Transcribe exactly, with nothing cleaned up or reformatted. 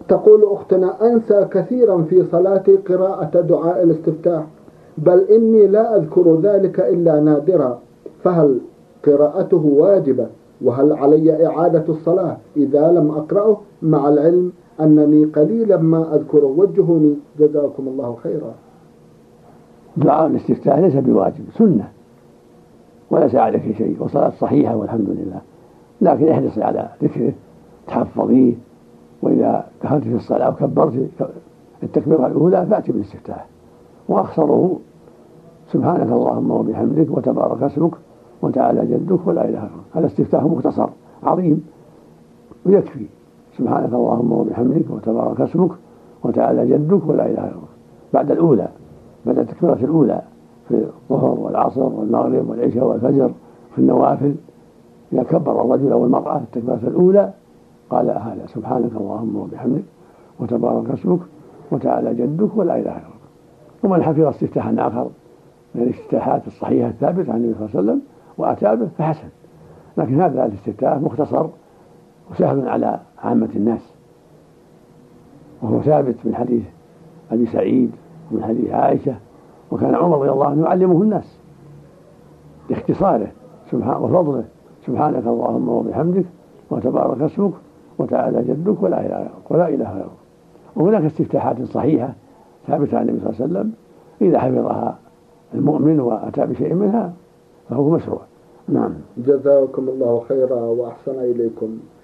تقول أختنا: أنسى كثيرا في صلاتي قراءة دعاء الاستفتاح، بل إني لا أذكر ذلك إلا نادرا، فهل قراءته واجبة؟ وهل علي إعادة الصلاة إذا لم أقرأه، مع العلم أنني قليلا ما أذكره؟ وجهوني جزاكم الله خيرا. دعاء الاستفتاح ليس بواجب، سنة وليس عليك شيء، وصلاة صحيحة والحمد لله، لكن احرصي على ذكره، تحفظيه، وإذا دخلت في الصلاة وكبرت التكبيرة الأولى فأتي بالاستفتاح، وأخسره سبحانك اللهم وبحمدك وتبارك اسمك وتعالى جدك ولا إله إلا أنت. هذا استفتاح مختصر عظيم ويكفي: سبحانك اللهم وبحمدك وتبارك اسمك وتعالى جدك ولا إله إلا أنت، بعد الأولى، بعد التكبيرة الأولى في الظهر والعصر والمغرب والعشاء والفجر في النوافل. إذا كبر الرجل أو المرأة في التكبيرة الأولى قال هذا: سبحانك اللهم وبحمدك وتبارك اسمك وتعالى جدك ولا إله إلا أنت. ومن حفظ استفتاحا آخر من الاستفتاحات الصحيحة الثابتة عن النبي صلى الله عليه وسلم وأتى به فحسن، لكن هذا الاستفتاح مختصر وسهل على عامة الناس، وهو ثابت من حديث أبي سعيد ومن حديث عائشة، وكان عمر رضي الله عنه يعلمه الناس باختصاره سبحانه وفضله: سبحانك اللهم وبحمدك وتبارك اسمك وتعالى جدك ولا إله ولا إله إلا أنت. وهناك استفتاحات صحيحة ثابتة عن النبي صلى الله عليه وسلم إذا حفظها المؤمن وأتى بشيء منها فهو مشروع. نعم. جزاكم الله خيرا وأحسن إليكم.